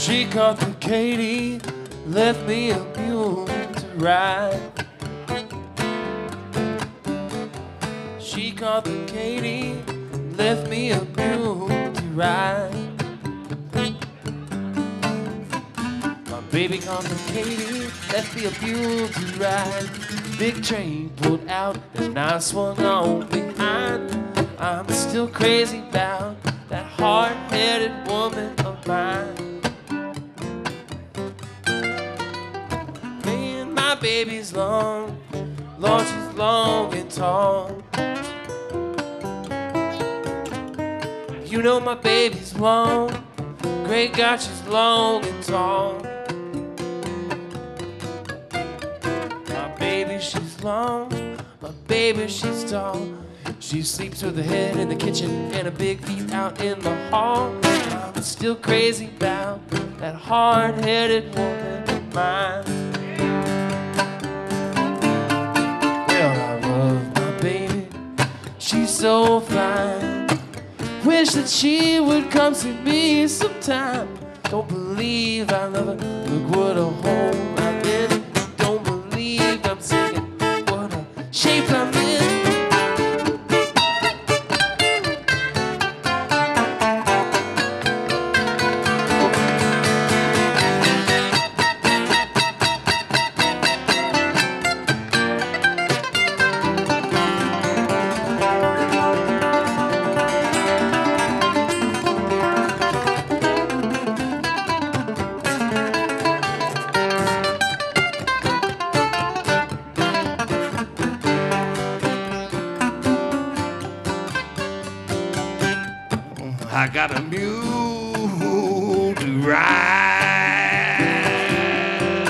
She called the Katie, left me a mule to ride. She called the Katie, left me a mule to ride. My baby called the Katie, left me a mule to ride. Big train pulled out and I swung on behind. I'm still crazy about that hard-headed woman of mine. Man, my baby's long, Lord, she's long and tall. You know my baby's long, great God, she's long and tall. My baby, she's long, my baby, she's tall. She sleeps with her head in the kitchen and her big feet out in the hall. I'm still crazy about that hard-headed woman of mine. Well, I love my baby, she's so fine. Wish that she would come see me sometime. Don't believe I love her, look what a home I'm in. Don't believe I'm singing, what a shape I'm in. I got a mule to ride.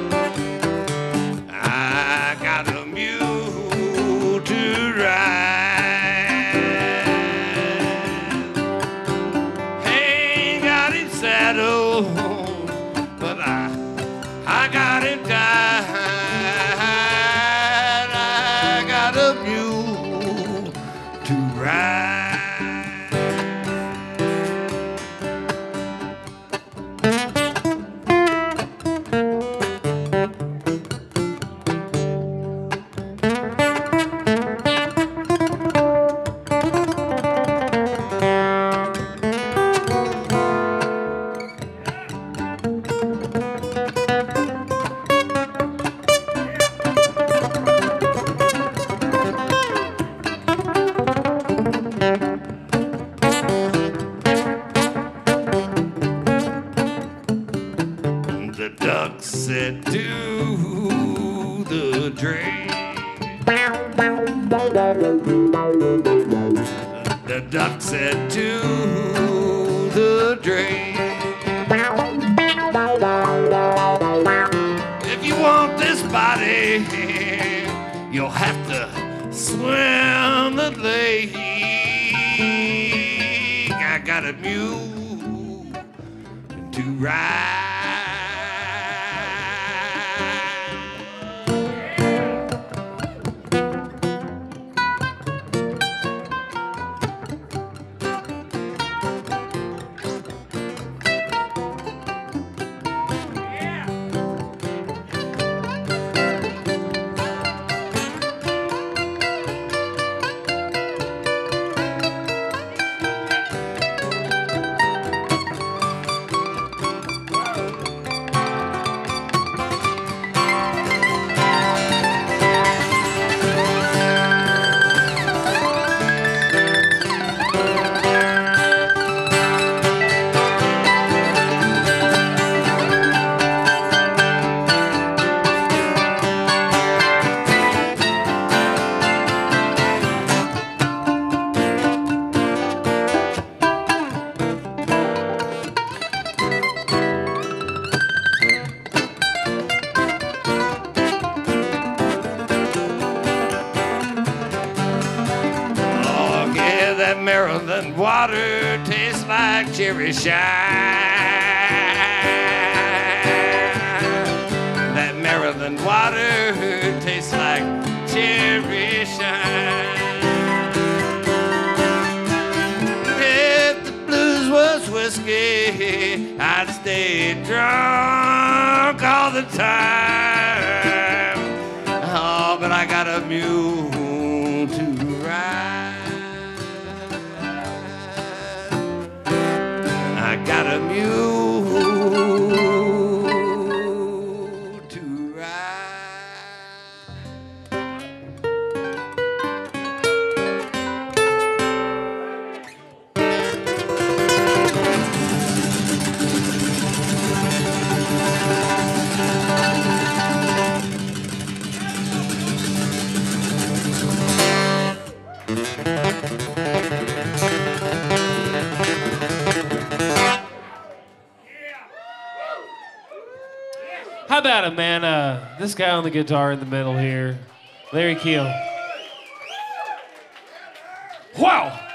I got a mule to ride. Ain't got it saddled, but I got it tied. I got a mule to ride. The duck said to the drain. The duck said to the drain. If you want this body, you'll have to swim the lake. I got a mule to ride. That Maryland water tastes like cherry shine. That Maryland water tastes like cherry shine. If the blues was whiskey, I'd stay drunk all the time. Oh, but I got a mule to ride. I got a mule to ride. How about it, man? This guy on the guitar in the middle here, Larry Keel. Wow!